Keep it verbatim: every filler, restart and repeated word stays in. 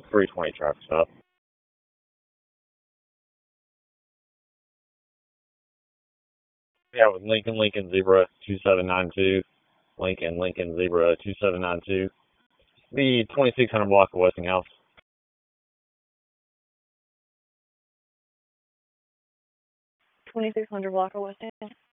three twenty traffic stop. Yeah, with Lincoln, Lincoln Zebra two seven nine two. Lincoln, Lincoln Zebra two seven nine two. The twenty-six hundred block of Westinghouse. twenty-six hundred block of Westinghouse.